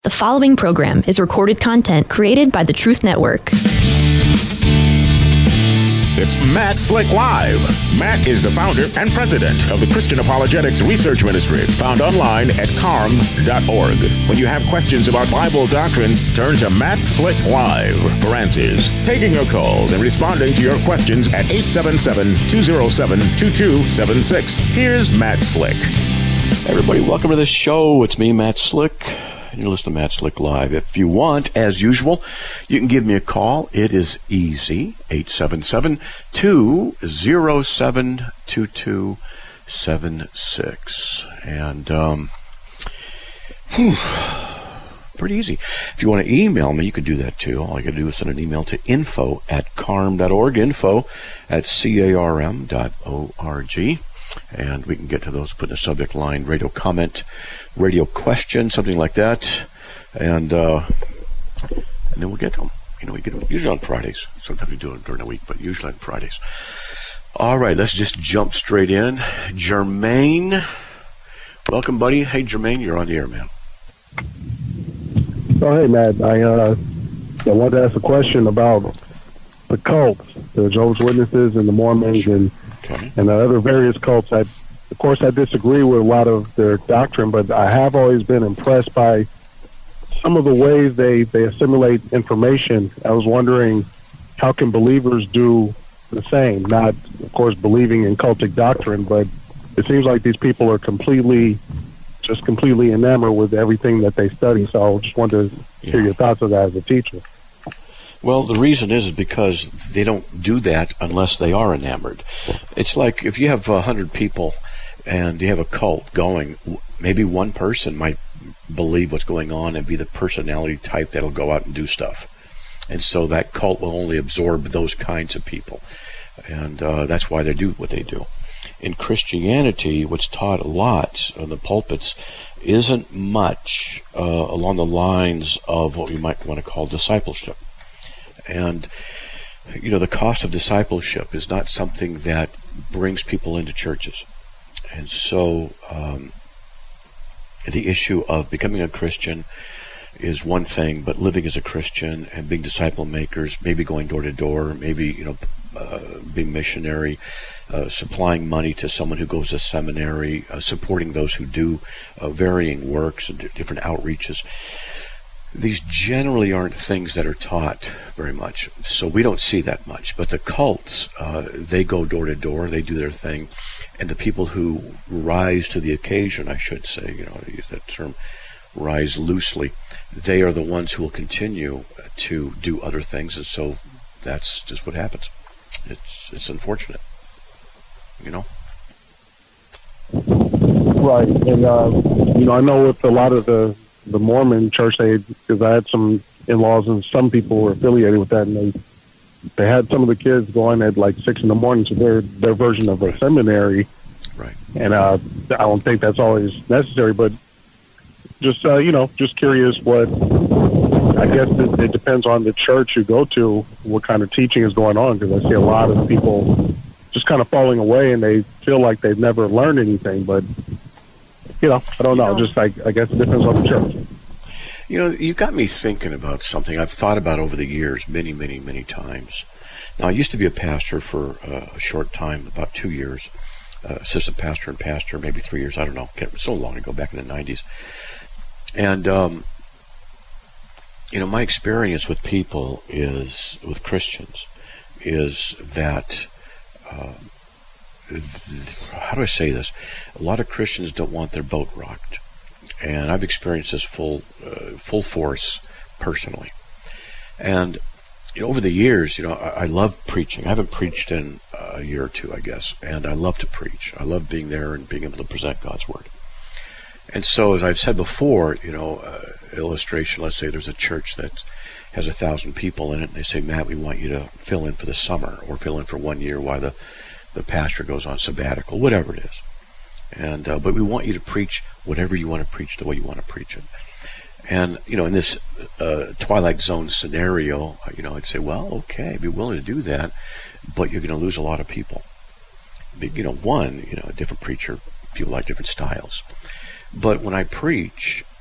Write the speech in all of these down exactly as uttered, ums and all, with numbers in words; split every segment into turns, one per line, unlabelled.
The following program is recorded content created by the Truth Network.
It's Matt Slick Live. Matt is the founder and president of the Christian Apologetics Research Ministry, found online at carm dot org. When you have questions about Bible doctrines, turn to Matt Slick Live for answers. Taking your calls and responding to your questions at eight seven seven, two oh seven, two two seven six. Here's Matt Slick.
Everybody, welcome to the show. It's me, Matt Slick. You're listening to Matt Slick Live. If you want, as usual, you can give me a call. It is easy. eight seven seven, two oh seven, two two seven six. And, um, whew, pretty easy. If you want to email me, you can do that too. All you got to do is send an email to info at carm dot org, info at carm dot org. And we can get to those, put in a subject line, radio comment, radio question, something like that. And uh, and then we'll get to them. You know, we get them usually on Fridays. Sometimes we do it during the week, but usually on Fridays. All right, let's just jump straight in. Jermaine, welcome, buddy. Hey, Jermaine, you're on the air, man.
Oh, hey, Matt. I, uh, I wanted to ask a question about the cults, the Jehovah's Witnesses and the Mormons and Okay. and the other various cults. I, of course, I disagree with a lot of their doctrine, but I have always been impressed by some of the ways they, they assimilate information. I was wondering, how can believers do the same? Not, of course, believing in cultic doctrine, but it seems like these people are completely, just completely enamored with everything that they study. So I just wanted to yeah. hear your thoughts on that as a teacher.
Well, the reason is because they don't do that unless they are enamored. It's like if you have a hundred people and you have a cult going, maybe one person might believe what's going on and be the personality type that'll go out and do stuff. And so that cult will only absorb those kinds of people. And uh, that's why they do what they do. In Christianity, what's taught a lot on the pulpits isn't much uh, along the lines of what we might want to call discipleship. And, you know, the cost of discipleship is not something that brings people into churches. And so um, the issue of becoming a Christian is one thing, but living as a Christian and being disciple makers, maybe going door to door, maybe, you know, uh, being missionary, uh, supplying money to someone who goes to seminary, uh, supporting those who do uh, varying works and different outreaches. These generally aren't things that are taught very much, so we don't see that much. But the cults, uh, they go door to door, they do their thing, and the people who rise to the occasion, I should say, you know, to use that term, rise loosely, they are the ones who will continue to do other things, and so that's just what happens. It's it's unfortunate, you know.
Right, and uh, you know, I know with a lot of the. the Mormon church, they, because I had some in-laws and some people were affiliated with that, and they they had some of the kids going at like six in the morning to their their version of a seminary.
Right.
And uh, I don't think that's always necessary, but just uh, you know, just curious what. I guess it, it depends on the church you go to, what kind of teaching is going on, because I see a lot of people just kind of falling away, and they feel like they've never learned anything, but. You know, I don't know. You know just like I guess it depends on the church.
You know, you got me thinking about something I've thought about over the years, many, many, many times. Now, I used to be a pastor for uh, a short time, about two years, uh, assistant pastor and pastor, maybe three years. I don't know. So long ago, back in the nineties. And um, you know, my experience with people is with Christians is that. Uh, How do I say this? A lot of Christians don't want their boat rocked, and I've experienced this full, uh, full force personally. And you know, over the years, you know, I, I love preaching. I haven't preached in a year or two, I guess, and I love to preach. I love being there and being able to present God's word. And so, as I've said before, you know, uh, illustration. Let's say there's a church that has a thousand people in it, and they say, "Matt, we want you to fill in for the summer or fill in for one year while the the pastor goes on sabbatical," whatever it is. And uh, but we want you to preach whatever you want to preach the way you want to preach it. And you know, in this uh, Twilight Zone scenario, you know, I'd say, well, okay, be willing to do that, but you're going to lose a lot of people. You know, one, you know, a different preacher, people like different styles. But when I preach,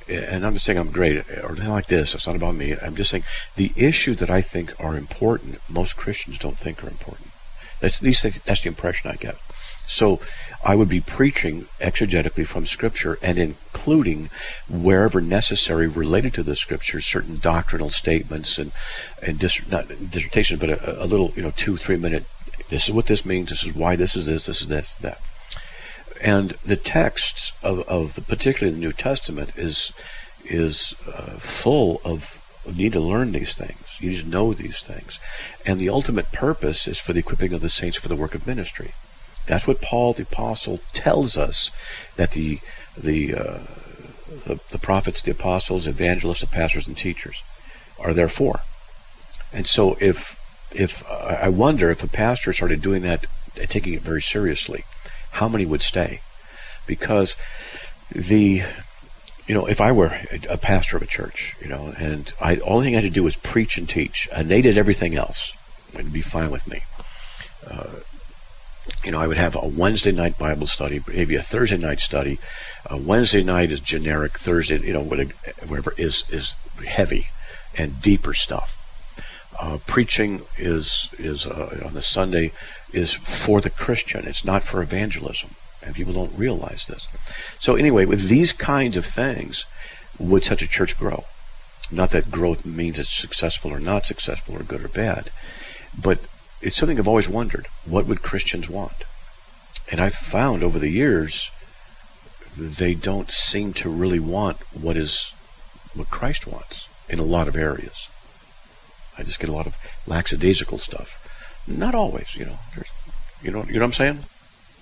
and I'm not saying I'm great or anything like this. It's not about me. I'm just saying the issues that I think are important, most Christians don't think are important. That's, at least that's the impression I get. So I would be preaching exegetically from Scripture and including, wherever necessary, related to the Scripture, certain doctrinal statements and and dis, not dissertations, but a, a little, you know, two, three minute. This is what this means. This is why this is this. This is this. That. And the texts of, of the, particularly the New Testament, is is uh, full of. You need to learn these things. You need to know these things, and the ultimate purpose is for the equipping of the saints for the work of ministry. That's what Paul the apostle tells us that the the uh, the, the prophets, the apostles, evangelists, the pastors, and teachers are there for. And so, if if uh, I wonder if a pastor started doing that, taking it very seriously, how many would stay? Because the, you know, if I were a pastor of a church, you know, and I, the only thing I had to do was preach and teach, and they did everything else, it'd be fine with me. Uh, you know, I would have a Wednesday night Bible study, maybe a Thursday night study. Uh, Wednesday night is generic. Thursday, you know, whatever is is heavy and deeper stuff. Uh, preaching is is uh, on the Sunday is for the Christian. It's not for evangelism, and people don't realize this. So anyway, with these kinds of things, would such a church grow? Not that growth means it's successful or not successful or good or bad, but it's something I've always wondered. What would Christians want? And I've found over the years they don't seem to really want what is what Christ wants in a lot of areas. I just get a lot of lackadaisical stuff. Not always, you know. There's, you know, you know what I'm saying?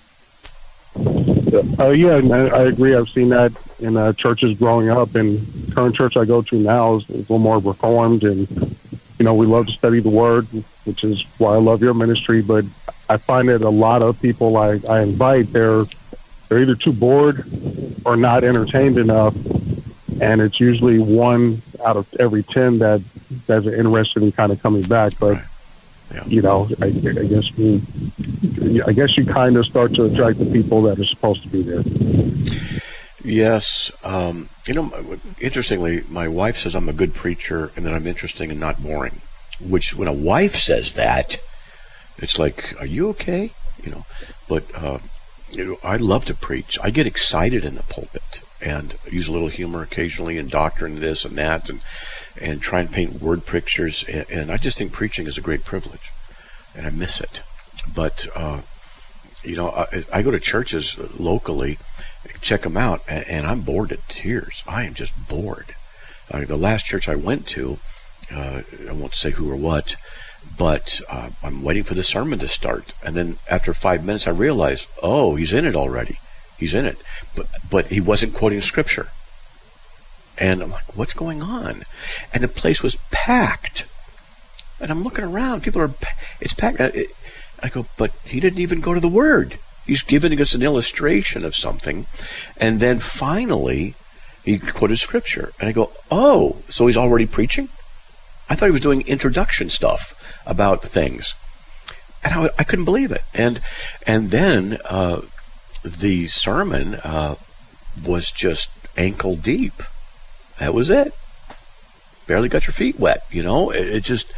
Uh, yeah, I, I agree. I've seen that in uh, churches growing up, and the current church I go to now is, is a little more reformed, and you know, we love to study the Word, which is why I love your ministry. But I find that a lot of people I, I invite, they're they're either too bored or not entertained enough, and it's usually one out of every ten that that's interested in kind of coming back. But
right. Yeah.
You know, I, I guess we, I guess you kind of start to attract the people that are supposed to be there.
Yes. Um, you know, interestingly, my wife says I'm a good preacher and that I'm interesting and not boring, which when a wife says that, it's like, are you okay? You know, but, uh, you know, I love to preach. I get excited in the pulpit and use a little humor occasionally and doctrine this and that and, and try and paint word pictures. And, and I just think preaching is a great privilege and I miss it. But, uh, you know, I, I go to churches locally, check them out, and, and I'm bored to tears. I am just bored. Uh, the last church I went to, uh, I won't say who or what, but uh, I'm waiting for the sermon to start. And then after five minutes, I realize, oh, he's in it already. He's in it. But, but he wasn't quoting scripture. And I'm like, what's going on? And the place was packed. And I'm looking around. People are, it's packed. I go, but he didn't even go to the Word. He's giving us an illustration of something. And then finally, he quoted scripture. And I go, oh, so he's already preaching? I thought he was doing introduction stuff about things. And I, I couldn't believe it. And and then uh, the sermon uh, was just ankle deep. That was it. Barely got your feet wet, you know? It, it just...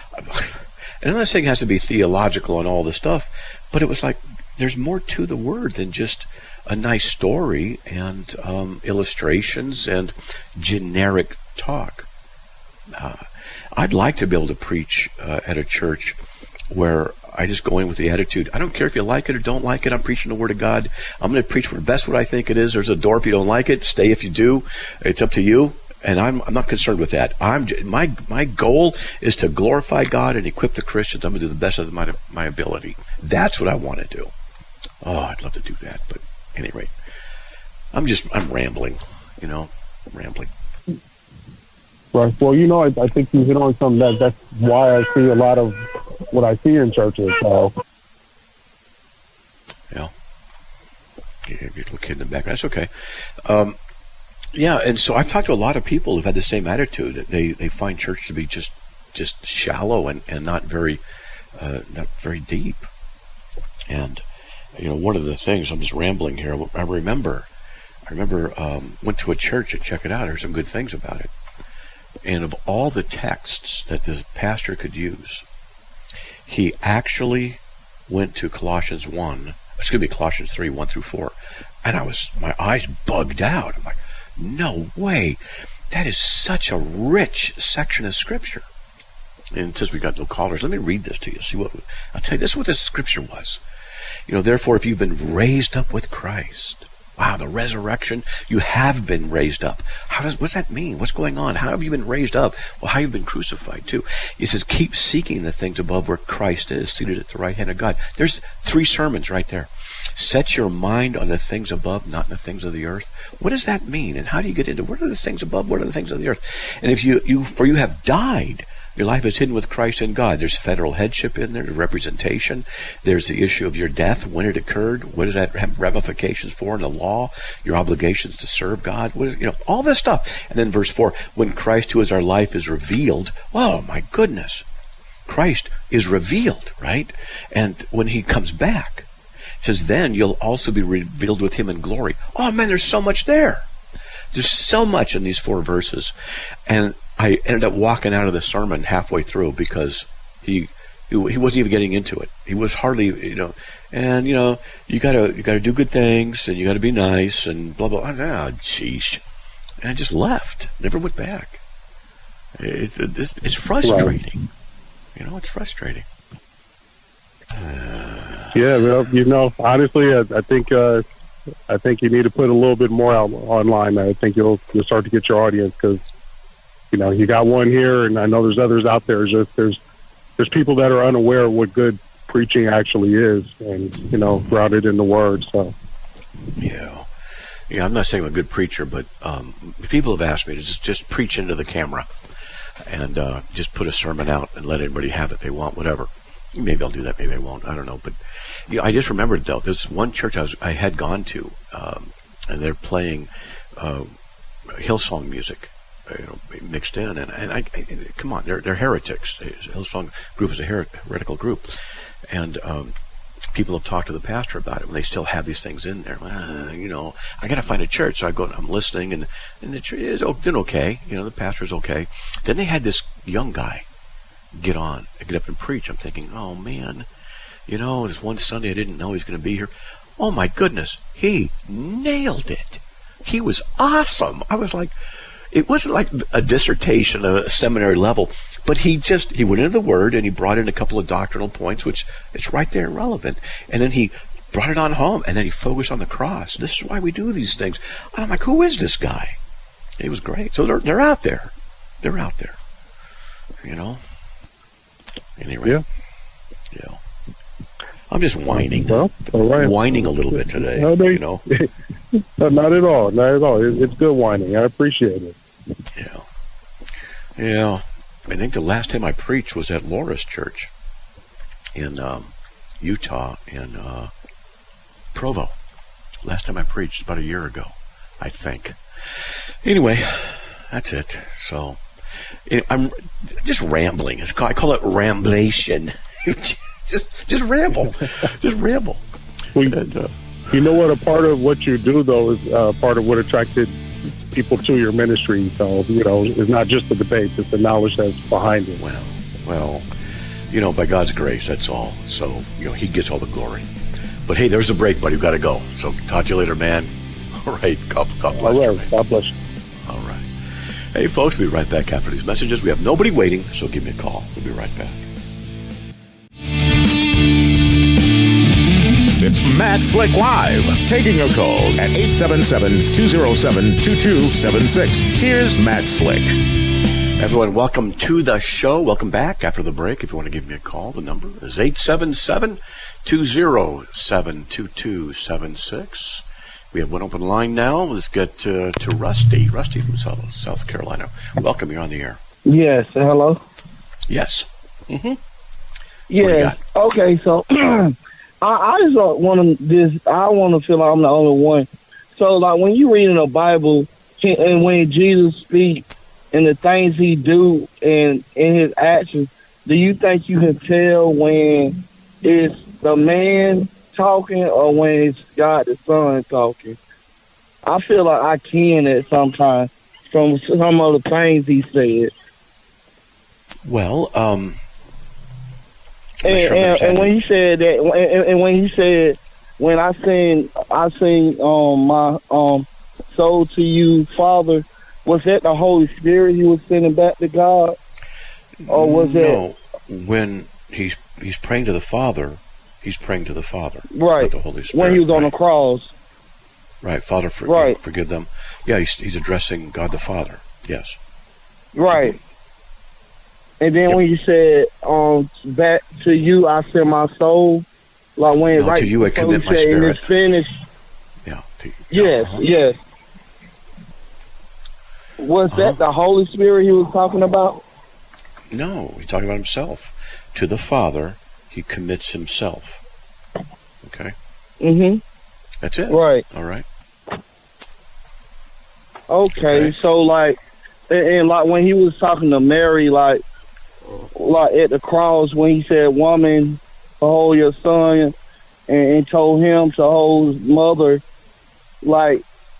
And I'm not saying it has to be theological and all this stuff, but it was like, there's more to the Word than just a nice story and um, illustrations and generic talk. Uh, I'd like to be able to preach uh, at a church where I just go in with the attitude, I don't care if you like it or don't like it, I'm preaching the Word of God. I'm going to preach for the best what I think it is. There's a door if you don't like it. Stay if you do. It's up to you. And I'm, I'm not concerned with that. I'm my my goal is to glorify God and equip the Christians. I'm going to do the best of my my ability. That's what I want to do. Oh, I'd love to do that, but at any rate, I'm just I'm rambling, you know, I'm rambling.
Right. Well, you know, I, I think you hit on something that that's why I see a lot of what I see in churches. So.
Yeah. Yeah, a little kid in the background. That's okay. Um, Yeah, and so I've talked to a lot of people who've had the same attitude. They they find church to be just just shallow and, and not very uh, not very deep. And you know, one of the things, I'm just rambling here. I remember I remember um, went to a church to check it out. I heard some good things about it. And of all the texts that the pastor could use, he actually went to Colossians one, excuse me, Colossians three, one through four. And I was, my eyes bugged out. I'm like, no way. That is such a rich section of Scripture. And since we got no callers, let me read this to you. See what, I'll tell you, this is what this Scripture was. You know, therefore, if you've been raised up with Christ, wow, the resurrection, you have been raised up. How does, what's that mean? What's going on? How have you been raised up? Well, how have you been crucified too? It says, keep seeking the things above where Christ is, seated at the right hand of God. There's three sermons right there. Set your mind on the things above, not the things of the earth. What does that mean? And how do you get into, what are the things above? What are the things of the earth? And if you, you for you have died, your life is hidden with Christ in God. There's federal headship in there, there's representation. There's the issue of your death, when it occurred. What does that have ramifications for in the law? Your obligations to serve God. What is, you know, all this stuff. And then verse four, when Christ, who is our life, is revealed. Oh, my goodness. Christ is revealed, right? And when he comes back, it says, then you'll also be revealed with him in glory. Oh, man, there's so much there. There's so much in these four verses. And I ended up walking out of the sermon halfway through because he, he he wasn't even getting into it. He was hardly, you know, and you know, you gotta you gotta do good things and you gotta be nice and blah blah. Oh, jeez, and I just left. Never went back. It, it, it's, it's frustrating. You know, it's frustrating. Uh,
yeah, well, you know, honestly, I, I think uh, I think you need to put a little bit more out online. I think you'll you'll start to get your audience because. You know, you got one here, and I know there's others out there. Just there's there's people that are unaware of what good preaching actually is, and you know, grounded in the Word. So,
yeah, yeah. I'm not saying I'm a good preacher, but um, people have asked me to just just preach into the camera and uh, just put a sermon out and let anybody have it they want, whatever. Maybe I'll do that. Maybe I won't. I don't know. But you know, I just remembered though. There's one church I was I had gone to, um, and they're playing uh, Hillsong music. You know, mixed in, and, and I, I come on, they're they're heretics. The Hillsong group is a her- heretical group, and um, people have talked to the pastor about it when they still have these things in there. Uh, you know, I got to find a church, so I go. I'm listening, and and the church is doing okay. You know, the pastor's okay. Then they had this young guy get on, and get up and preach. I'm thinking, oh man, you know, this one Sunday I didn't know he was going to be here. Oh my goodness, he nailed it. He was awesome. I was like. It wasn't like a dissertation, a seminary level, but he just, he went into the Word and he brought in a couple of doctrinal points, which it's right there and relevant. And then he brought it on home and then he focused on the cross. This is why we do these things. And I'm like, who is this guy? He was great. So they're, they're out there. They're out there. You know? Anyway.
Yeah.
Yeah. I'm just whining.
Well, all right.
Whining a little bit today,
no, they,
you know?
Not at all. Not at all. It, it's good whining. I appreciate it.
Yeah. Yeah. I think the last time I preached was at Laura's church in um, Utah, in uh, Provo. Last time I preached, about a year ago, I think. Anyway, that's it. So, I'm just rambling. It's called, I call it ramblation. just, just ramble. Just ramble.
Well,
and, uh,
you know what? A part of what you do, though, is uh, part of what attracted people to your ministry. So, you know, it's not just the debate; it's the knowledge that's behind it.
Well, well, you know, by God's grace, that's all. So, you know, He gets all the glory. But hey, there's a break, buddy. We've got to go. So, talk to you later, man. All right. God, God bless
all right.
you.
God bless you.
All right. Hey, folks, we'll be right back after these messages. We have nobody waiting, so give me a call. We'll be right back.
It's Matt Slick Live, taking your calls at eight seven seven, two oh seven, two two seven six. Here's Matt Slick.
Everyone, welcome to the show. Welcome back after the break. If you want to give me a call, the number is eight seven seven, two oh seven, two two seven six. We have one open line now. Let's get uh, to Rusty. Rusty from South, South Carolina. Welcome. You're on the air.
Yes. Hello?
Yes. Mm-hmm.
Yeah. Okay, so... I, I just want to this. I want to feel like I'm the only one. So, like when you read in the Bible, and when Jesus speaks and the things he do and in his actions, do you think you can tell when it's the man talking or when it's God the Son talking? I feel like I can at some time from some of the things he said.
Well, um,
and,
sure
and, and when he said that, and, and when he said, when I sing, I sing um, my um, soul to you, Father, was that the Holy Spirit he was sending back to God? Or was
no, that... when he's he's praying to the Father, he's praying to the Father,
right?
Not the Holy Spirit.
When he was on
right.
the cross,
right? Father, for,
right.
forgive them. Yeah, he's he's addressing God the Father. Yes,
right. And then
yep.
when you said, um, "Back to you, I send my soul," like when
no,
right
to you I commit my
said,
spirit.
It's finished.
Yeah. To,
yes.
uh-huh.
Yes. Was
uh-huh.
that the Holy Spirit he was talking about?
No, he's talking about himself. To the Father, he commits himself. Okay?
Mm-hmm.
That's it.
Right.
All right.
Okay,
okay.
so like, and, and like when he was talking to Mary, like, like at the cross when he said, "Woman, hold your son," and, and told him to hold his mother, like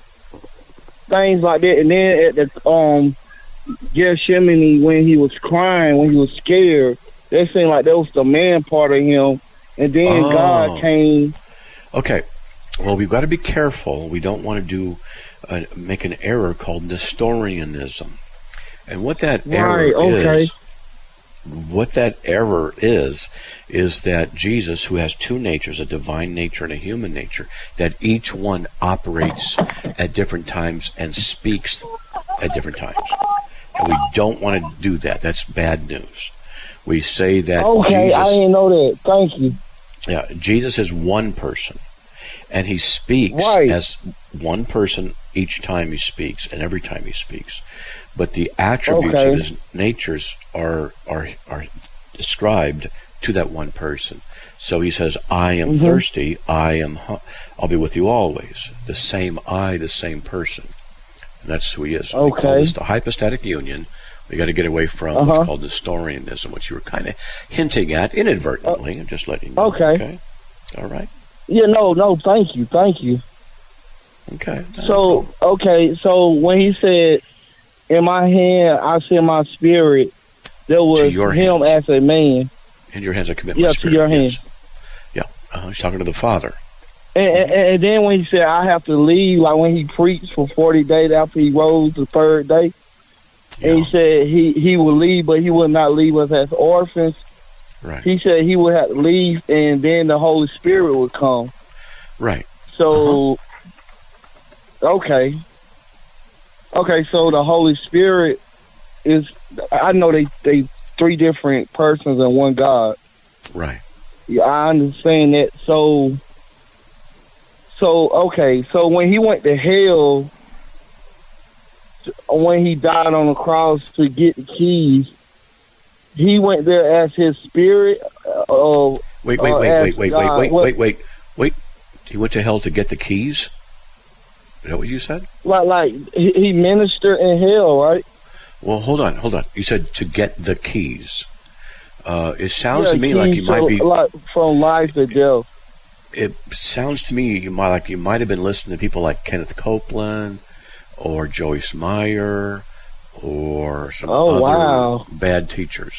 things like that. And then at the um. Gethsemane, when he was crying, when he was scared, that seemed like that was the man part of him. And then
oh.
God came.
Okay. Well, we've got to be careful. We don't want to do uh, make an error called Nestorianism. And what that
right,
error
okay.
is, what that error is, is that Jesus, who has two natures, a divine nature and a human nature, that each one operates at different times and speaks at different times. And we don't want to do that. That's bad news. We say that
okay,
Jesus...
I didn't know that. Thank you.
Yeah, Jesus is one person. And he speaks
right.
as one person each time he speaks and every time he speaks. But the attributes
okay.
of his natures are, are, are described to that one person. So he says, I am mm-hmm. thirsty, I am... Hu- I'll be with you always. The same I, the same person. And that's who he is. So
okay.
We call this the hypostatic union. We got to get away from
uh-huh.
what's called Nestorianism, which you were kind of hinting at inadvertently. I'm just letting you know.
Okay.
Okay. All right.
Yeah, no, no, thank you, thank you.
Okay.
So, okay, so when he said, in my hand I send my spirit, there was him hands. As a man.
In your hands I commit
yeah,
my spirit.
To your hands.
Yes. Yeah. Uh-huh. He's talking to the Father.
And, and, and then when he said, I have to leave, like when he preached for forty days after he rose the third day, yeah. and he said he, he would leave, but he would not leave us as orphans.
Right.
He said he would have to leave, and then the Holy Spirit would come.
Right.
So, uh-huh. okay. Okay, so the Holy Spirit is, I know they, they three different persons in one God.
Right.
Yeah, I understand that. So... So, okay, so when he went to hell, when he died on the cross to get the keys, he went there as his spirit? Uh,
wait, wait,
uh,
wait, wait, wait,
God.
wait, wait, wait, wait, wait. He went to hell to get the keys? Is that what you said?
Like, like he ministered in hell, right?
Well, hold on, hold on. You said to get the keys. Uh, it sounds
yeah,
to me like you might be...
Like from life to death.
It sounds to me you might like you might have been listening to people like Kenneth Copeland or Joyce Meyer or some
oh,
other
wow.
bad teachers.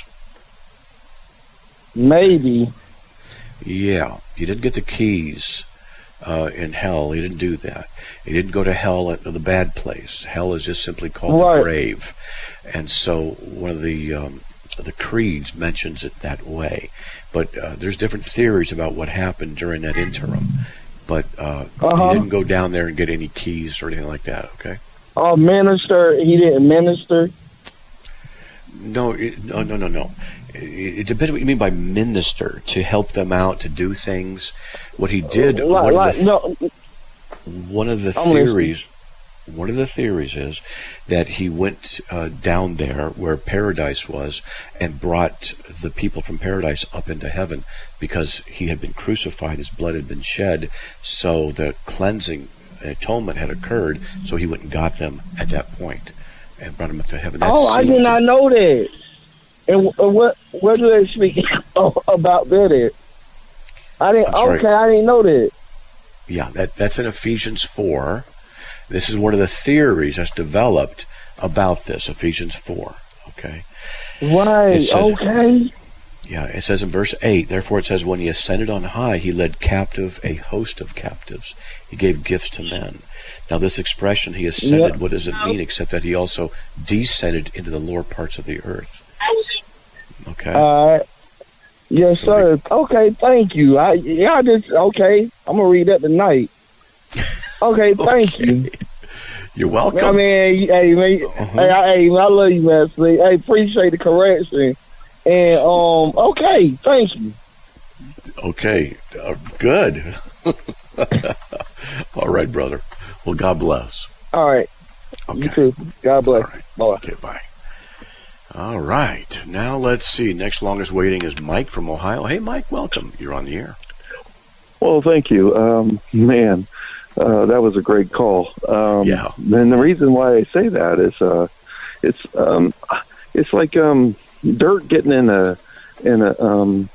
Maybe.
Yeah, he didn't get the keys uh, in hell. He didn't do that. He didn't go to hell at the bad place. Hell is just simply called
right.
the grave. And so one of the um, the creeds mentions it that way. But uh, there's different theories about what happened during that interim. But uh, uh-huh. he didn't go down there and get any keys or anything like that, okay?
Oh, minister, he didn't minister?
No, it, no, no, no, no. It, it depends what you mean by minister, to help them out, to do things. What he did,
like,
one,
like,
of the,
no.
one of the
I'm
theories...
listening.
One of the theories is that he went uh, down there where paradise was and brought the people from paradise up into heaven because he had been crucified, his blood had been shed, so the cleansing, atonement had occurred, so he went and got them at that point and brought them up to heaven. That
oh, I did not to... know that. And uh, what where do they speak about that at? I didn't. Okay, right. I didn't know that.
Yeah, that that's in Ephesians four. This is one of the theories that's developed about this, Ephesians four. Okay?
Right,
says,
okay.
Yeah, it says in verse eight, therefore it says, when he ascended on high, he led captive a host of captives. He gave gifts to men. Now this expression, he ascended,
Yep.
what does it mean except that he also descended into the lower parts of the earth? Okay?
All right. Yes,
So
sir. Okay, thank you. I yeah, I just okay. I'm gonna read that tonight. Okay, thank you.
You're welcome.
I mean, hey man,
Uh-huh.
hey, I, hey, I love you, man. See, hey, appreciate the correction. And um, okay, thank you.
Okay, uh, good. All right, brother. Well, God bless.
All right.
Okay.
You too. God bless.
All right.
Bye.
Okay, bye. All right. Now let's see. Next longest waiting is Mike from Ohio. Hey, Mike, welcome. You're on the air.
Well, thank you. Um, man, uh, that was a great call. Um,
Yeah.
And the reason why I say that is uh, it's um, it's like um, dirt getting in a in a um,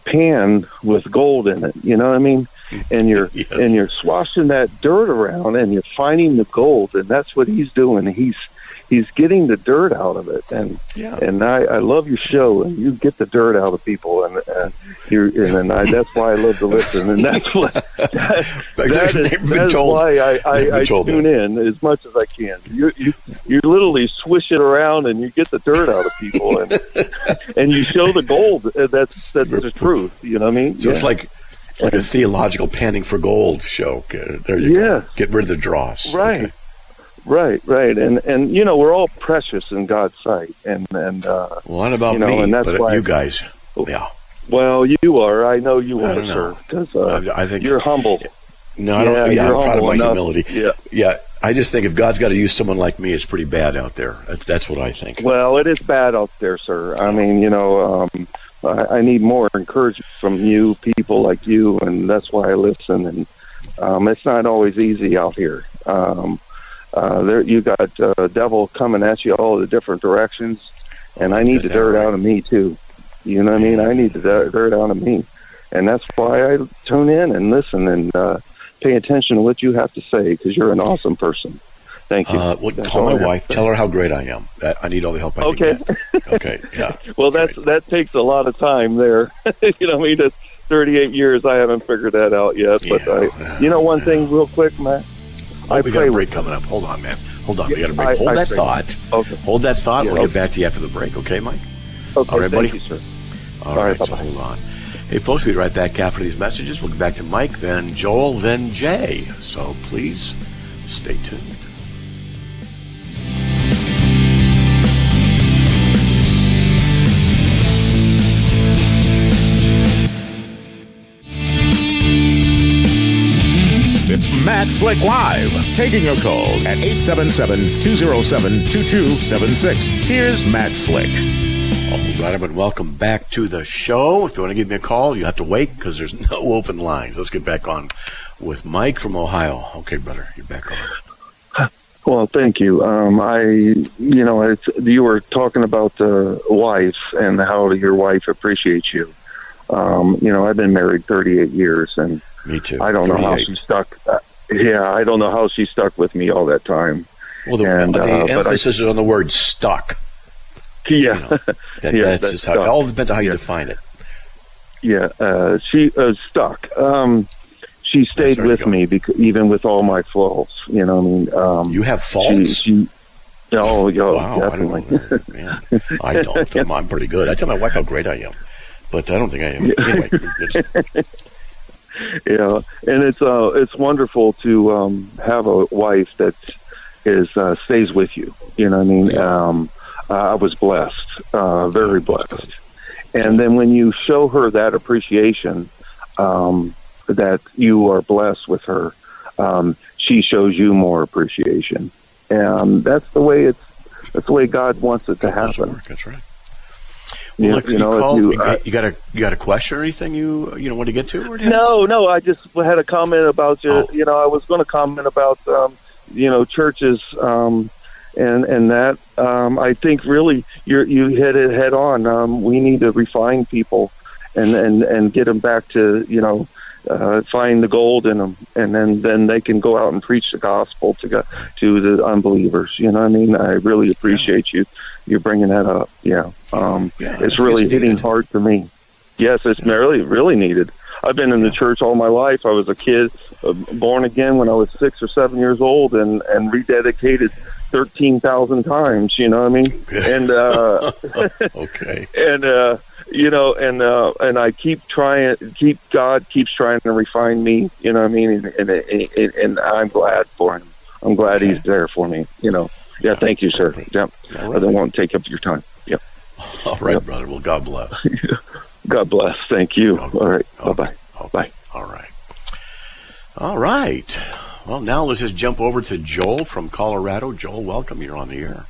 pan with gold in it. You know what I mean? And you're
Yes.
and you're swashing that dirt around, and you're finding the gold, and that's what he's doing. He's he's getting the dirt out of it, and
Yeah.
and I, I love your show, and you get the dirt out of people, and and you're and, and I, that's why I love to listen, and that's what that, that is, that is why I, I, I tune in as much as I can. You you you literally swish it around, and you get the dirt out of people, and and you show the gold. That's that's the truth. You know what I mean?
So
yeah.
it's like like a theological panning for gold show. There you
Yeah.
go. Get rid of the dross.
Right.
Okay.
Right, right, and and you know we're all precious in God's sight, and and uh,
Well, not about
you know,
me,
and that's
but
why,
you guys. Yeah.
Well, you are. I know you
I
are,
don't know.
sir, because uh,
I, I think
you're humble.
No, I don't.
Yeah,
Yeah,
you're
I'm proud of
humble
my
enough.
humility.
Yeah.
Yeah. I just think if God's got to use someone like me, it's pretty bad out there. That's, that's what I think.
Well, it is bad out there, sir. I mean, you know, um, I, I need more encouragement from you, people like you, and that's why I listen. And um, it's not always easy out here. Um, uh, there, you got uh, devil coming at you all the different directions, and I need the dirt out of me too. You know what I mean? I need the dirt dirt out of me, and that's why I tune in and listen and uh, pay attention to what you have to say, because you're an awesome person. Thank you.
Uh, well,
That's
call
all
my
I have
wife.
to say.
Tell her how great I am. That I need all the help I
Okay.
can get. Okay. Yeah.
Well, that's that takes a lot of time there. You know, I mean, that's thirty-eight years. I haven't figured that out yet. But
Yeah,
I, you know, one thing, real quick, Matt.
Oh,
I
we got
pray
a break
with
coming up. Hold on, man. Hold on. We got a
I-
break. Hold
I
that
pray.
thought.
Okay.
Hold that thought.
Yeah,
We'll
okay.
get back to you after the break. Okay, Mike?
Okay.
All right, buddy.
Thank you, sir.
All
All
right.
right,
So
bye-bye.
hold on. Hey, folks, we'll be right back after these messages. We'll get back to Mike, then Joel, then Jay. So please stay tuned.
It's Matt Slick Live, taking your calls at eight seven seven, two oh seven, two two seven six. Here's Matt Slick.
All right, everyone, welcome back to the show. If you want to give me a call, you have to wait because there's no open lines. Let's get back on with Mike from Ohio. Okay, brother, you're back on.
Well, thank you. Um, I, you know, it's, you were talking about the wife and how your wife appreciates you. Um, you know, I've been married thirty-eight years, and
Me too.
I don't know how she stuck. Uh, yeah, I don't know how she stuck with me all that time.
Well, the,
And,
the
uh, but I-
emphasis is on the word stuck.
Yeah,
You know, that,
Yeah,
that's
that's
just how,
stuck.
it all depends on how you
Yeah.
define it.
yeah. Uh, she uh, stuck. Um, she stayed
There you
with
go.
me, because, even with all my flaws. You know, what I mean, um,
You have
she,
faults?
she, oh, yeah,
Wow,
definitely.
I don't know. Man, I don't. I'm, I'm pretty good. I tell my wife how great I am, but I don't think I am. Anyway, it's,
Yeah, and it's uh, it's wonderful to um, have a wife that is uh, stays with you. You know what I mean?
Yeah.
Um, I was blessed, uh, very blessed. And then when you show her that appreciation, um, that you are blessed with her, um, she shows you more appreciation, and that's the way it's. That's the way God wants it to happen.
work. That's right. Well,
You,
look,
you
you,
know, if
called,
you,
you,
uh,
got, you got a you got a question or anything you you know want to get to? Or
No, no. I just had a comment about you.
Oh.
You know, I was going to comment about um, you know churches um, and and that. Um, I think really you you hit it head on. Um, we need to refine people and and and get them back to you know uh, find the gold in them, and then, then they can go out and preach the gospel to go, to the unbelievers. You know what I mean? I really appreciate you you bringing that up. Yeah, um,
yeah
it's really
it's
hitting hard to me. Yes, it's yeah. really really needed. I've been in the church all my life. I was a kid, uh, born again when I was six or seven years old, and, and rededicated thirteen thousand times, you know what I mean? And, uh,
okay.
and, uh, you know, and, uh, and I keep trying, keep, God keeps trying to refine me, you know what I mean? And, and, and, and I'm glad for him. I'm glad okay. he's there for me, you know? Yeah. Thank you, sir. Yeah. Right. I don't want to take up your time. Yep.
All right,
yep.
brother. Well, God bless.
God bless. Thank you. Okay. All right.
Okay.
Bye-bye.
Okay.
Bye.
All right. All right. Well, now let's just jump over to Joel from Colorado. Joel, welcome. You're on the air.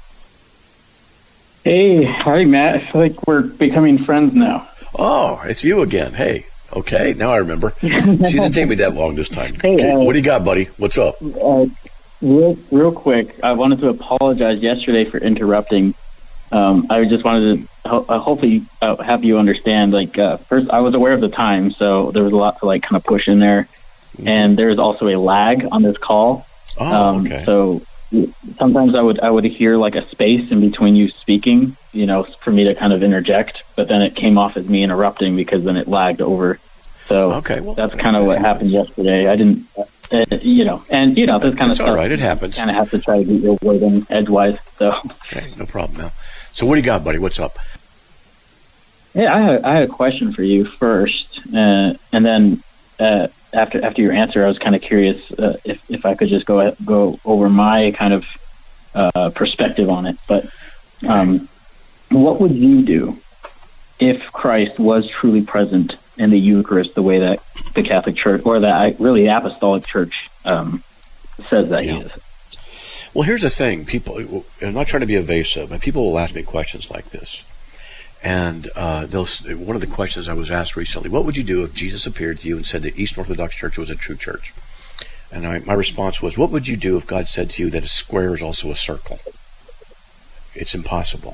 Hey. Hi, Matt. I feel like we're becoming friends now.
Oh, it's you again. Hey. Okay. Now I remember. See, it didn't take me that long this time.
Hey,
okay.
uh,
what do you got, buddy? What's up?
Uh, real, real quick, I wanted to apologize yesterday for interrupting. Um, I just wanted to ho- uh, hopefully uh, have you understand, like, uh, first, I was aware of the time, so there was a lot to, like, kind of push in there. Mm-hmm. And there is also a lag on this call.
Oh,
um,
okay.
So sometimes I would I would hear, like, a space in between you speaking, you know, for me to kind of interject, but then it came off as me interrupting because then it lagged over. So
okay, well,
that's kind of what happened yesterday. I didn't, uh, you know, and, you know, this kind
it's
of stuff.
all right, it happens.
Kind of have to try to get your word in edgewise, so.
Okay, no problem now. So what do you got, buddy? What's up?
Yeah, I had, I had a question for you first, uh, and then uh, after after your answer, I was kind of curious uh, if if I could just go go over my kind of uh, perspective on it. But um, what would you do if Christ was truly present in the Eucharist the way that the Catholic Church, or that really the Apostolic Church, um, says that
yeah.
he is?
Well, here's the thing. People, I'm not trying to be evasive, but people will ask me questions like this. And uh, they'll, one of the questions I was asked recently, what would you do if Jesus appeared to you and said the Eastern Orthodox Church was a true church? And I, my response was, what would you do if God said to you that a square is also a circle? It's impossible.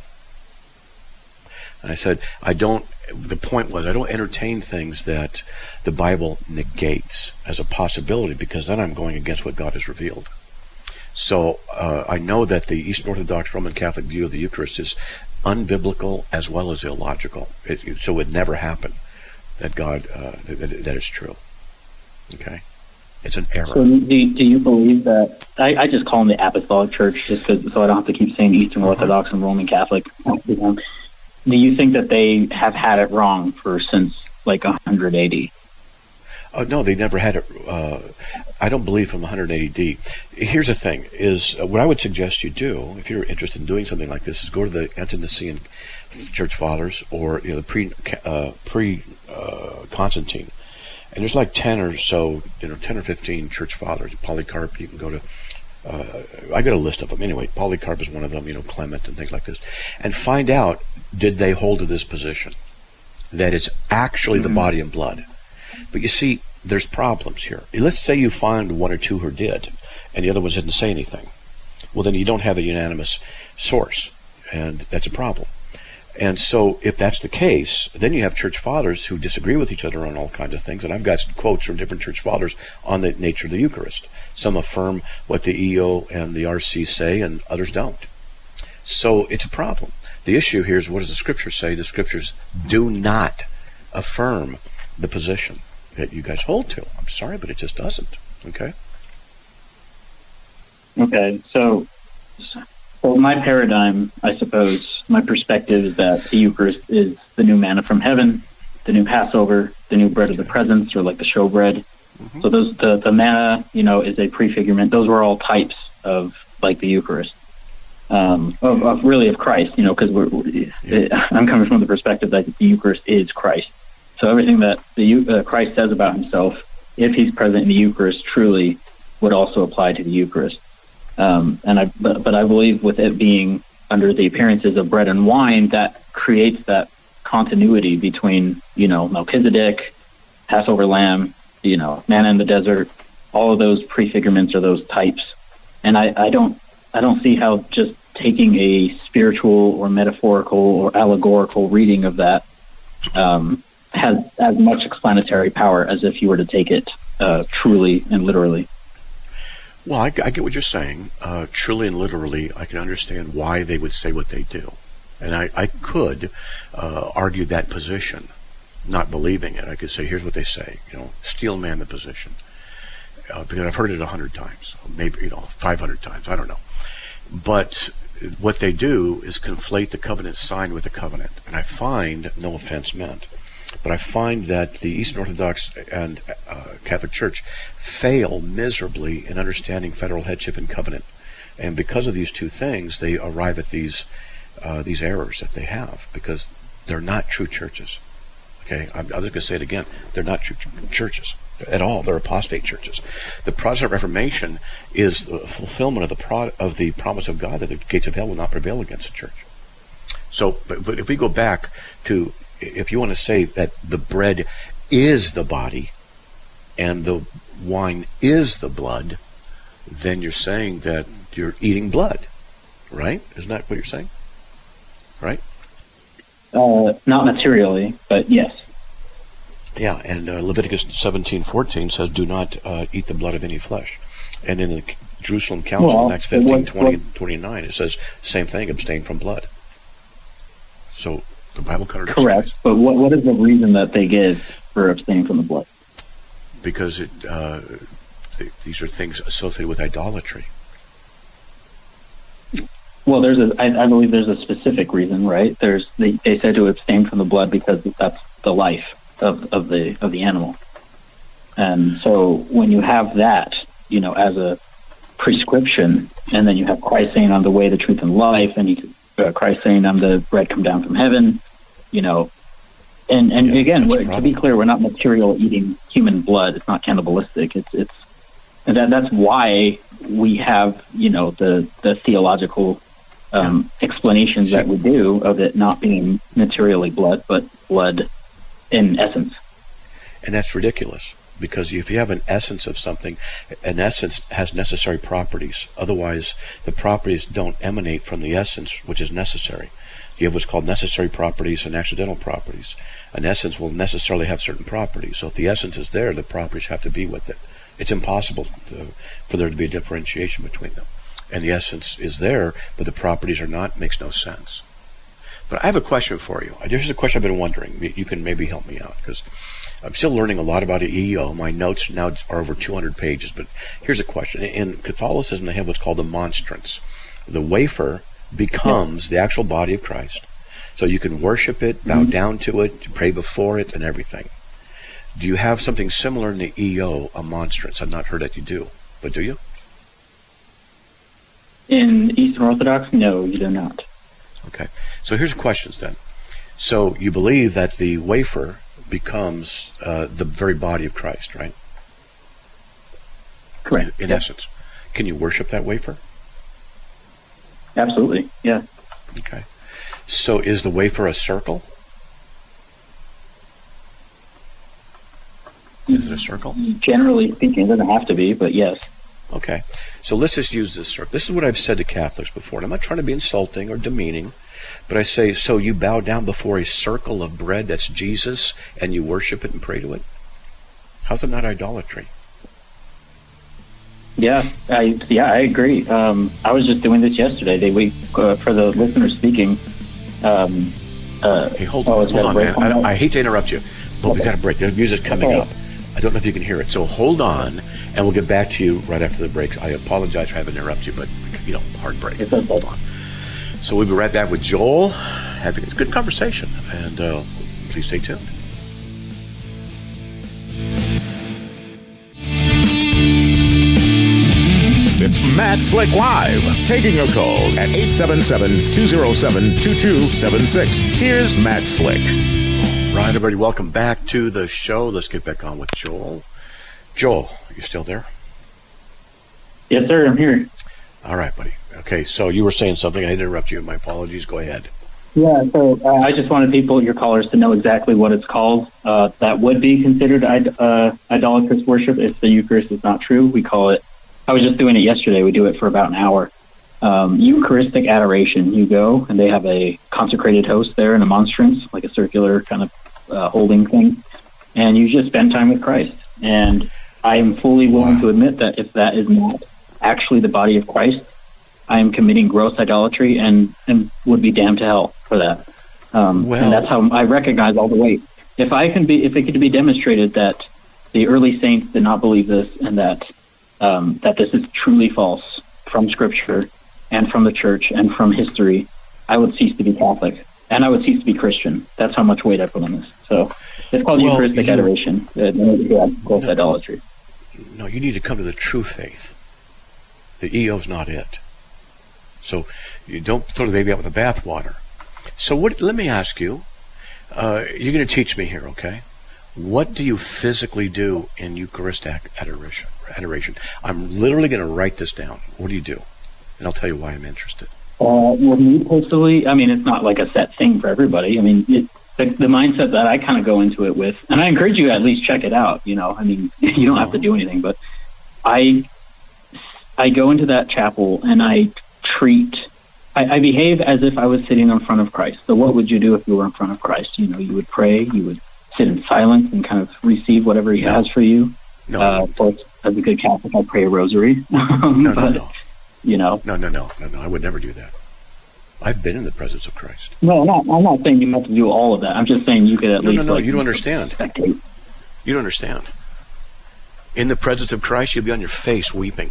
And I said, I don't, the point was, I don't entertain things that the Bible negates as a possibility, because then I'm going against what God has revealed. So uh, I know that the Eastern Orthodox Roman Catholic view of the Eucharist is unbiblical as well as illogical. It, so it would never happen that God, uh, that, that is true. Okay? It's an error.
So do, do you believe that, I, I just call them the Apostolic Church just because, so I don't have to keep saying Eastern uh-huh. Orthodox and Roman Catholic. Do you think that they have had it wrong for since like one hundred A D?
Oh, no, they never had it. Uh, I don't believe from one hundred eighty D. Here's the thing: is uh, what I would suggest you do if you're interested in doing something like this is go to the Ante-Nicene Church Fathers, or you know the pre uh, pre uh, Constantine, and there's like ten or so, you know, ten or fifteen Church Fathers. Polycarp, you can go to. Uh, I got a list of them anyway. Polycarp is one of them. You know, Clement and things like this, and find out did they hold to this position that it's actually mm-hmm. the body and blood. But you see, there's problems here. Let's say you find one or two who did, and the other ones didn't say anything. Well, then you don't have a unanimous source, and that's a problem. And so if that's the case, then you have church fathers who disagree with each other on all kinds of things, and I've got quotes from different church fathers on the nature of the Eucharist. Some affirm what the E O and the R C say, and others don't. So it's a problem. The issue here is, what does the Scripture say? The Scriptures do not affirm the position that you guys hold to. I'm sorry, but it just doesn't. Okay?
Okay, so, so my paradigm, I suppose, my perspective is that the Eucharist is the new manna from heaven, the new Passover, the new bread of the presence, or like the showbread. Mm-hmm. So those the, the manna, you know, is a prefigurement. Those were all types of like the Eucharist, um, of, of really of Christ. You know, because we're, we're I'm coming from the perspective that the Eucharist is Christ. So everything that the uh, Christ says about himself, if he's present in the Eucharist, truly would also apply to the Eucharist. Um, and I, but, but I believe with it being under the appearances of bread and wine, that creates that continuity between, you know, Melchizedek, Passover lamb, you know, manna in the desert, all of those prefigurements or those types. And I, I don't, I don't see how just taking a spiritual or metaphorical or allegorical reading of that, um, has as much explanatory power as if you were to take it uh, truly and literally.
Well, I, I get what you're saying. Uh, truly and literally, I can understand why they would say what they do. And I, I could uh, argue that position, not believing it. I could say, here's what they say, you know, steel man the position. Uh, because I've heard it a hundred times, maybe, you know, five hundred times, I don't know. But what they do is conflate the covenant signed with the covenant. And I find, no offense meant, but I find that the Eastern Orthodox and uh, Catholic Church fail miserably in understanding federal headship and covenant. And because of these two things, they arrive at these uh, these errors that they have, because they're not true churches. Okay, I'm, I'm just going to say it again. They're not true ch- churches at all. They're apostate churches. The Protestant Reformation is the fulfillment of the pro- of the promise of God that the gates of hell will not prevail against the church. So, but, but if we go back to, if you want to say that the bread is the body and the wine is the blood, then you're saying that you're eating blood, right? Isn't that what you're saying? Right?
Uh, not materially, but yes.
Yeah, and uh, Leviticus seventeen fourteen says, do not uh, eat the blood of any flesh. And in the Jerusalem Council, well, Acts fifteen, twenty, and twenty-nine, it says, same thing, abstain from blood. So the Bible contradicts.
Correct, but what what is the reason that they give for abstaining from the blood?
Because it, uh, th- these are things associated with idolatry.
Well, there's a, I, I believe there's a specific reason, right? There's they, they said to abstain from the blood because that's the life of, of the of the animal. And so when you have that, you know, as a prescription, and then you have Christ saying, "I'm the way, the truth, and life," and you, uh, Christ saying, "I'm the bread come down from heaven," you know, and and
yeah,
again, to be clear, we're not material eating human blood. It's not cannibalistic. It's it's and that that's why we have, you know, the the theological um, yeah. explanations that we do of it not being materially blood, but blood in essence.
And that's ridiculous, because if you have an essence of something, an essence has necessary properties. Otherwise, the properties don't emanate from the essence, which is necessary. You have what's called necessary properties and accidental properties. An essence will necessarily have certain properties. So if the essence is there, the properties have to be with it. It's impossible to, for there to be a differentiation between them. And the essence is there, but the properties are not, makes no sense. But I have a question for you. This is a question I've been wondering. You can maybe help me out, because I'm still learning a lot about E E O. My notes now are over two hundred pages. But here's a question. In Catholicism, they have what's called the monstrance. The wafer becomes the actual body of Christ. So you can worship it, bow mm-hmm. down to it, pray before it, and everything. Do you have something similar in the E O, a monstrance? I've not heard that you do. But do you?
In Eastern Orthodox, no, you do not.
Okay. So here's the questions then. So you believe that the wafer becomes uh, the very body of Christ, right?
Correct.
In, in
yeah.
essence. Can you worship that wafer?
Absolutely, yeah.
Okay. So is the wafer a circle? Is it a circle?
Generally speaking, it doesn't have to be, but yes.
Okay. So let's just use this circle. This is what I've said to Catholics before, and I'm not trying to be insulting or demeaning, but I say, so you bow down before a circle of bread that's Jesus, and you worship it and pray to it? How's it not idolatry?
Yeah, I yeah I agree. Um, I was just doing this yesterday. They we uh, for the listeners speaking. Um, uh,
hey, hold, oh, hold on, man. I, I hate to interrupt you, but okay. we got a break. There's music coming okay. up. I don't know if you can hear it, so hold on, and we'll get back to you right after the break. I apologize for having to interrupt you, but you know, hard break.
It's okay.
Hold on. So we'll be right back with Joel, having a good conversation, and uh, please stay tuned.
It's Matt Slick Live, taking your calls at eight seven seven, two oh seven, two two seven six. Here's Matt Slick.
All right, everybody, welcome back to the show. Let's get back on with Joel. Joel, you still there?
Yes, sir, I'm here.
All right, buddy. Okay, so you were saying something. I didn't interrupt you. My apologies. Go ahead.
Yeah, so uh, I just wanted people, your callers, to know exactly what it's called. Uh, that would be considered id- uh, idolatrous worship if the Eucharist is not true. We call it, I was just doing it yesterday. We do it for about an hour. Um, Eucharistic adoration. You go, and they have a consecrated host there in a monstrance, like a circular kind of uh, holding thing, and you just spend time with Christ. And I am fully willing to admit that if that is not actually the body of Christ, I am committing gross idolatry and, and would be damned to hell for that. Um, well, and that's how I recognize all the weight. If I can be, if it could be demonstrated that the early saints did not believe this, and that um, that this is truly false from Scripture and from the Church and from history, I would cease to be Catholic and I would cease to be Christian. That's how much weight I put on this. So it's called well, Eucharistic you, adoration, uh, gross no, idolatry.
No, you need to come to the true faith. The E O's not it. So you don't throw the baby out with the bathwater. So what? Let me ask you. Uh, you're going to teach me here, okay? What do you physically do in Eucharistic adoration? Adoration. I'm literally going to write this down. What do you do? And I'll tell you why I'm interested.
Uh, well, me personally, I mean, it's not like a set thing for everybody. I mean, it, the, the mindset that I kind of go into it with, and I encourage you to at least check it out. You know, I mean, you don't have to do anything, but I, I go into that chapel and I treat. I, I behave as if I was sitting in front of Christ. So what would you do if you were in front of Christ? You know, you would pray, you would sit in silence and kind of receive whatever he no. has for you.
No.
Uh, of course, as a good Catholic, I pray a rosary.
no, no,
but,
no.
You know.
No, no, no, no, no. I would never do that. I've been in the presence of Christ.
No, I'm not, I'm not saying you have to do all of that. I'm just saying you could at
no,
least...
No, no, no,
like,
you don't understand.
Spectate.
You don't understand. In the presence of Christ, you'll be on your face weeping.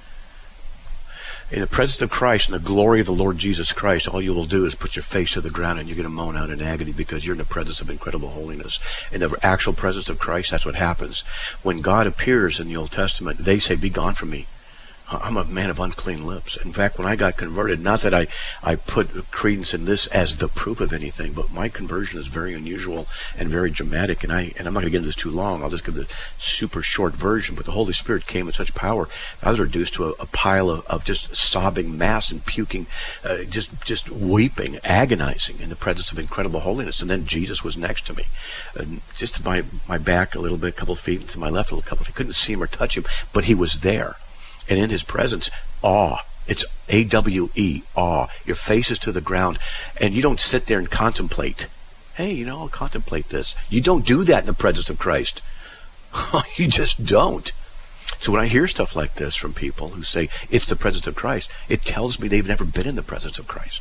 In the presence of Christ and the glory of the Lord Jesus Christ, all you will do is put your face to the ground and you're going to moan out in agony because you're in the presence of incredible holiness. In the actual presence of Christ, that's what happens. When God appears in the Old Testament, they say, "Be gone from me. I'm a man of unclean lips." In fact, when I got converted, not that I, I put credence in this as the proof of anything, but my conversion is very unusual and very dramatic, and, I, and I'm not going to get into this too long. I'll just give the super short version, but the Holy Spirit came in such power. I was reduced to a, a pile of, of just sobbing mass and puking, uh, just just weeping, agonizing in the presence of incredible holiness, and then Jesus was next to me. And just to my, my back a little bit, a couple of feet, and to my left a little couple of feet. Couldn't see him or touch him, but he was there. And in his presence, awe. It's A W E, awe. Your face is to the ground, and you don't sit there and contemplate. Hey, you know, I'll contemplate this. You don't do that in the presence of Christ. You just don't. So when I hear stuff like this from people who say, it's the presence of Christ, it tells me they've never been in the presence of Christ.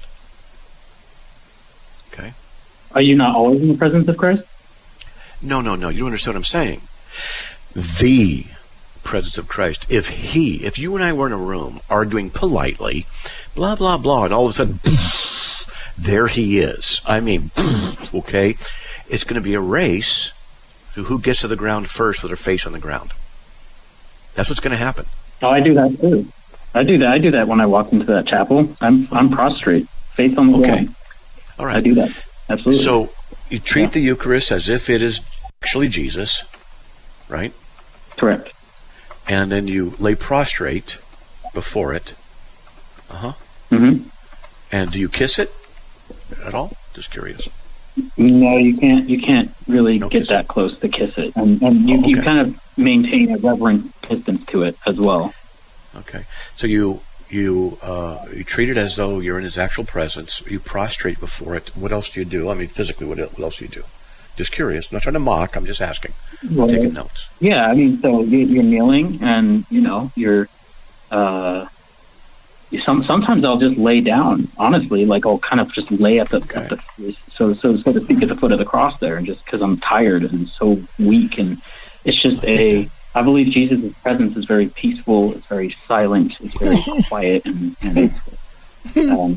Okay?
Are you not always in the presence of Christ?
No, no, no. You don't understand what I'm saying. The presence of Christ. If he, if you and I were in a room arguing politely, blah, blah, blah, and all of a sudden, there he is. I mean, okay? It's going to be a race to who gets to the ground first with their face on the ground. That's what's going to happen.
Oh, I do that too. I do that. I do that when I walk into that chapel. I'm I'm prostrate, face on the
okay.
ground.
All right.
I do that. Absolutely.
So you treat
yeah.
the Eucharist as if it is actually Jesus, right?
Correct.
And then you lay prostrate before it. Uh-huh.
Mm-hmm.
And do you kiss it at all? Just curious.
No, you can't. You can't really no get that
it.
close to kiss it, and, and you, oh, okay. you kind of maintain a reverent distance to it as well.
Okay. So you you uh, you treat it as though you're in his actual presence. You prostrate before it. What else do you do? I mean, physically, what what else do you do? Just curious. I'm not trying to mock. I'm just asking.
Well,
I'm taking notes.
Yeah, I mean, so you're kneeling, and you know, you're. Uh, some sometimes I'll just lay down. Honestly, like I'll kind of just lay at the, okay. at the so so so to speak at the foot of the cross there, and just because I'm tired and so weak, and it's just a. I believe Jesus' presence is very peaceful. It's very silent. It's very quiet, and, and um,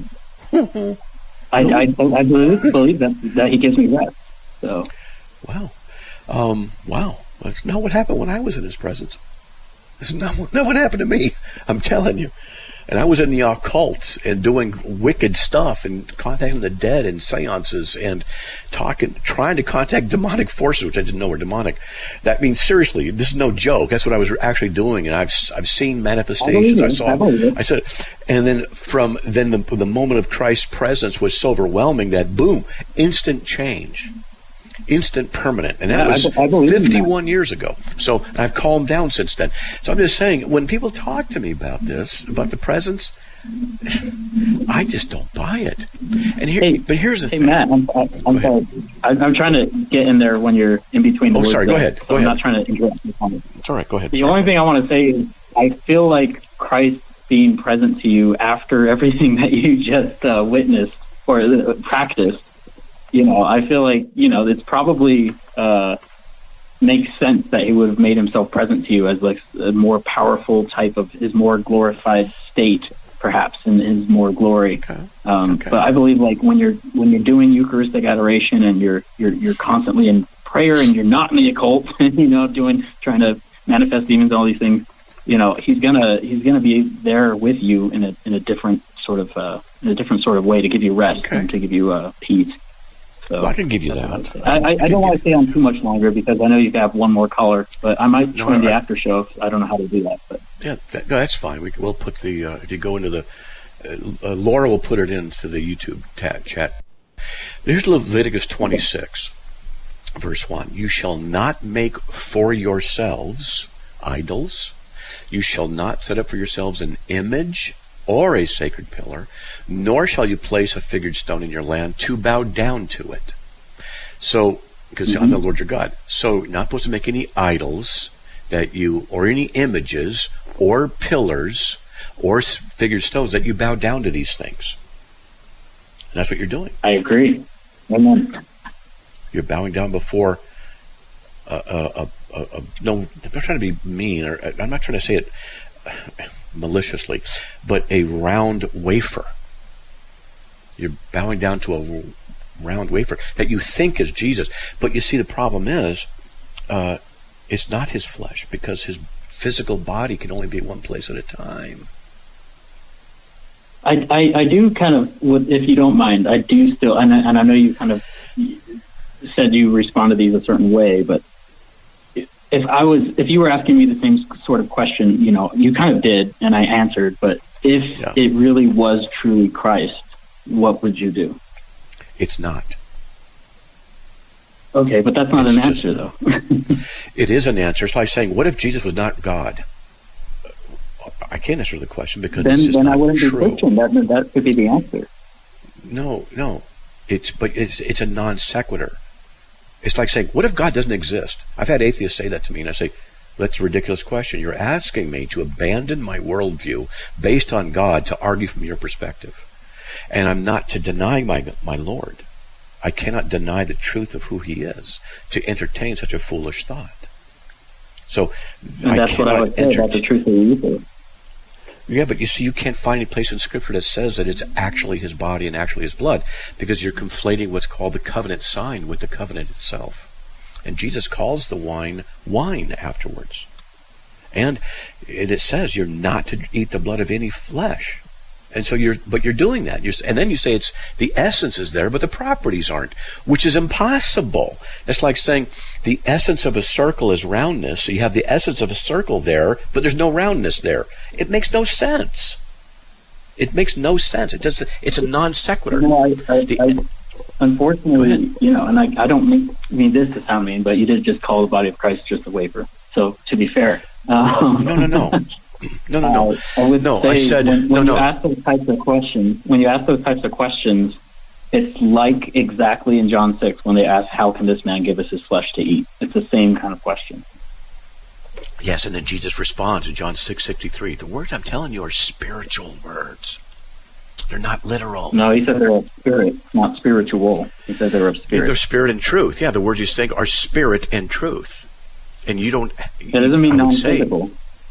I, I I believe, believe that that he gives me rest. So,
wow, um, wow. That's not what happened when I was in his presence. That's not, not what happened to me. I'm telling you. And I was in the occult and doing wicked stuff and contacting the dead and seances and talking, trying to contact demonic forces, which I didn't know were demonic. That means seriously, this is no joke. That's what I was actually doing, and I've I've seen manifestations. I, I saw. I, I said, and then from then the the moment of Christ's presence was so overwhelming that boom, instant change. Instant permanent, and that yeah, was I, I fifty-one that. years ago. So I've calmed down since then. So I'm just saying, when people talk to me about this, about the presence, I just don't buy it. And here,
hey,
but here's the
hey,
thing.
Matt, I'm, I'm sorry. I'm trying to get in there when you're in between the
oh,
words.
sorry. Go
there,
ahead.
so
Go
I'm
ahead.
not trying to interrupt your comment.
It's all right. Go ahead.
The
sorry.
only thing I want to say is I feel like Christ being present to you after everything that you just uh, witnessed or uh, practiced, you know, I feel like, you know, it's probably uh, makes sense that he would have made himself present to you as like a more powerful type of his more glorified state, perhaps, in his more glory.
Okay.
Um,
okay.
But I believe like when you're when you're doing Eucharistic adoration and you're you're you're constantly in prayer and you're not in the occult, you know, doing trying to manifest demons, all these things, you know, he's gonna he's gonna be there with you in a in a different sort of uh, in a different sort of way to give you rest
okay.
and to give you uh, peace. So
well, I can give you that.
I, I, I, I don't want to stay on too much longer because I know you have one more caller, but I might
no,
join the
I,
after show. I don't know how to do that, but
yeah, that, no, that's fine. We we'll put the uh, if you go into the uh, uh, Laura will put it into the YouTube tat, chat. Here's Leviticus twenty-six, verse one. You shall not make for yourselves idols. You shall not set up for yourselves an image or a sacred pillar, nor shall you place a figured stone in your land to bow down to it. So, because mm-hmm. I'm the Lord your God. So, you're not supposed to make any idols that you, or any images, or pillars, or figured stones that you bow down to these things. And that's what you're doing.
I agree. Amen.
You're bowing down before a, a, a, a, a no, I'm not trying to be mean, or I'm not trying to say it maliciously, but a round wafer. You're bowing down to a round wafer that you think is Jesus. But you see, the problem is, uh, it's not his flesh, because his physical body can only be one place at a time.
I, I, I do kind of, if you don't mind, I do still, and I, and I know you kind of said you respond to these a certain way, but if I was, if you were asking me the same sort of question, you know, you kind of did, and I answered, but if
yeah.
it really was truly Christ, what would you do?
It's not.
Okay, but that's not
it's
an answer,
just,
though.
It is an answer. It's like saying, what if Jesus was not God? I can't answer the question because
then,
it's just
then
not
I wouldn't
true.
be Christian. That, that could be the answer.
No, no. It's but it's it's a non sequitur. It's like saying, what if God doesn't exist? I've had atheists say that to me, and I say, that's a ridiculous question. You're asking me to abandon my worldview based on God to argue from your perspective. And I'm not to deny my my Lord. I cannot deny the truth of who he is to entertain such a foolish thought. So
and
I
that's
cannot
what I would say
enter-
about the truth of the ether.
Yeah, but you see, you can't find any place in Scripture that says that it's actually his body and actually his blood, because you're conflating what's called the covenant sign with the covenant itself. And Jesus calls the wine wine afterwards. And it says you're not to eat the blood of any flesh. And so you're, but you're doing that. You're, and then you say it's the essence is there, but the properties aren't, which is impossible. It's like saying the essence of a circle is roundness. So you have the essence of a circle there, but there's no roundness there. It makes no sense. It makes no sense. It just, it's a non sequitur.
No, I, I, the, I, unfortunately, you know, and I, I don't mean, mean this to sound mean, but you did just call the body of Christ just a wafer. So to be fair, um,
no, no, no. No, no, no.
Uh, I would
no,
say
I said,
when, when
no,
you
no.
ask those types of questions, when you ask those types of questions, it's like exactly in John six when they ask, how can this man give us his flesh to eat? It's the same kind of question.
Yes, and then Jesus responds in John six sixty-three. The words I'm telling you are spiritual words. They're not literal.
No, he said they're of spirit, not spiritual. He said they're of spirit.
Yeah, they're spirit and truth. Yeah, the words you think are spirit and truth. And you don't...
That doesn't mean non-physical.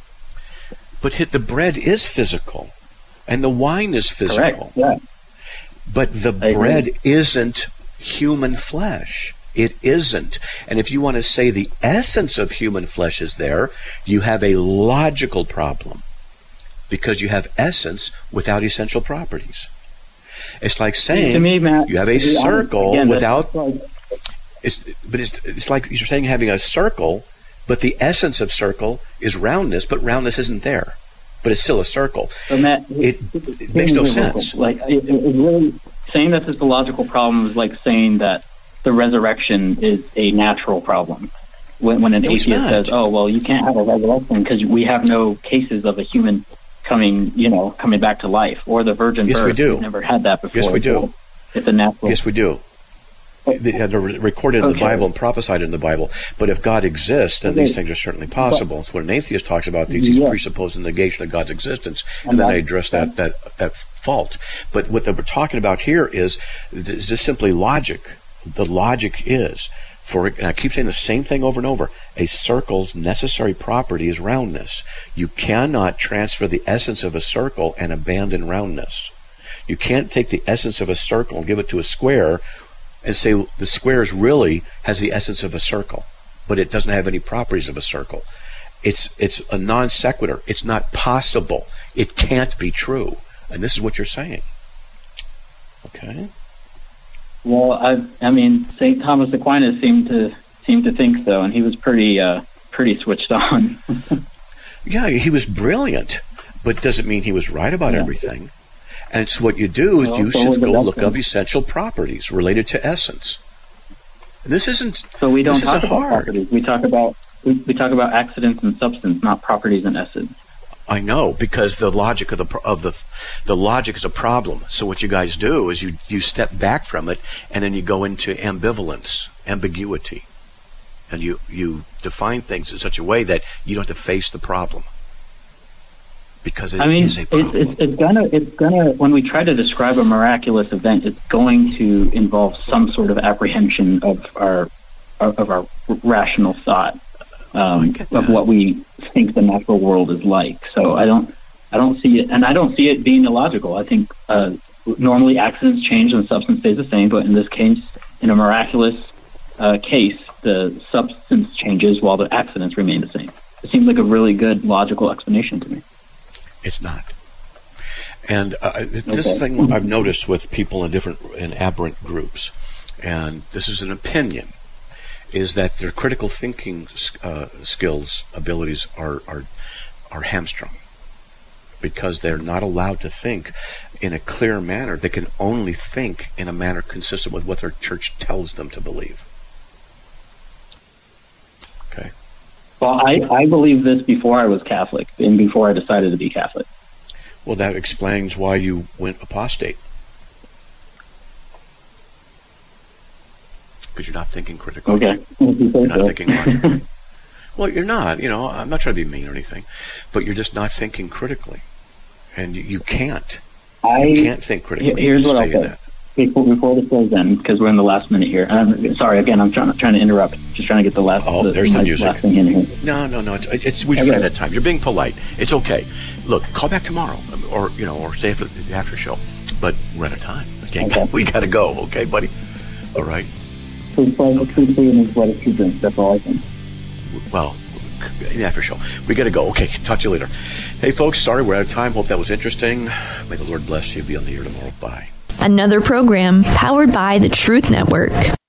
But hit the bread is physical, and the wine is physical.
Correct, yeah.
But the
I
bread
agree.
isn't human flesh. It isn't. And if you want to say the essence of human flesh is there, you have a logical problem, because you have essence without essential properties. It's like saying
to me, Matt,
you have a circle
again,
without...
Like,
it's, but it's, it's like you're saying having a circle, but the essence of circle is roundness, but roundness isn't there. But it's still a circle.
So Matt,
it, it, it makes no sense.
Like it, it really saying that it's a logical problem is like saying that the resurrection is a natural problem. When, when an
no,
atheist says, "Oh, well, you can't have a resurrection because we have no cases of a human coming, you know, coming back to life, or the virgin
yes,
birth.
We do.
We've never had that before.
Yes, we do.
So it's a natural.
Yes, we do. They're recorded in okay. the Bible and prophesied in the Bible. But if God exists, then okay. these things are certainly possible. It's when an atheist talks about these, he's yeah. presupposing the negation of God's existence, and, and then I address that, that, that fault. But what we're talking about here is, is this simply logic. The logic is, for, and I keep saying the same thing over and over, a circle's necessary property is roundness. You cannot transfer the essence of a circle and abandon roundness. You can't take the essence of a circle and give it to a square and say the square is really has the essence of a circle, but it doesn't have any properties of a circle. It's it's a non sequitur. It's not possible. It can't be true. And this is what you're saying. Okay.
Well, I I mean, Saint Thomas Aquinas seemed to seemed to think so, and he was pretty uh, pretty switched on.
Yeah, he was brilliant, but doesn't mean he was right about yeah. everything. And so what you do is well, you should go look up essential properties related to essence. This isn't.
So we don't talk about
hard.
properties. We talk about we, we talk about accidents and substance, not properties and essence.
I know, because the logic of the of the the logic is a problem. So what you guys do is you you step back from it, and then you go into ambivalence, ambiguity, and you you define things in such a way that you don't have to face the problem. Because it
I mean,
is a problem.
It's, it's, it's gonna, it's gonna. When we try to describe a miraculous event, it's going to involve some sort of apprehension of our, of our rational thought, um, oh, of what we think the natural world is like. So I don't, I don't see it, and I don't see it being illogical. I think uh, normally accidents change and substance stays the same, but in this case, in a miraculous uh, case, the substance changes while the accidents remain the same. It seems like a really good logical explanation to me.
It's not. And uh, this
okay.
thing I've noticed with people in different in aberrant groups, and this is an opinion, is that their critical thinking uh, skills, abilities are, are are hamstrung because they're not allowed to think in a clear manner. They can only think in a manner consistent with what their church tells them to believe. Okay.
Well, I, I believed this before I was Catholic and before I decided to be Catholic.
Well, that explains why you went apostate. Because you're not thinking critically.
Okay.
You're not thinking logically. Well, you're not. You know, I'm not trying to be mean or anything, but you're just not thinking critically. And you, you can't.
I,
you can't think critically.
Here's what I'll say. Before, before this goes in, because we're in the last minute here. I'm sorry, again, I'm trying, trying to interrupt. Just trying to get the last.
Oh,
the,
there's the music.
Last thing in here.
No, no, no. It's, it's we just ran out of time. You're being polite. It's okay. Look, call back tomorrow, or you know, or stay for the after show. But we're out of time. Okay, okay. We got to go. Okay, buddy. All right.
Please play the true food and what a true drink. That's all I think.
Well, in the after show, we got to go. Okay, talk to you later. Hey, folks. Sorry, we're out of time. Hope that was interesting. May the Lord bless you. Be on the air tomorrow. Bye.
Another program powered by the Truth Network.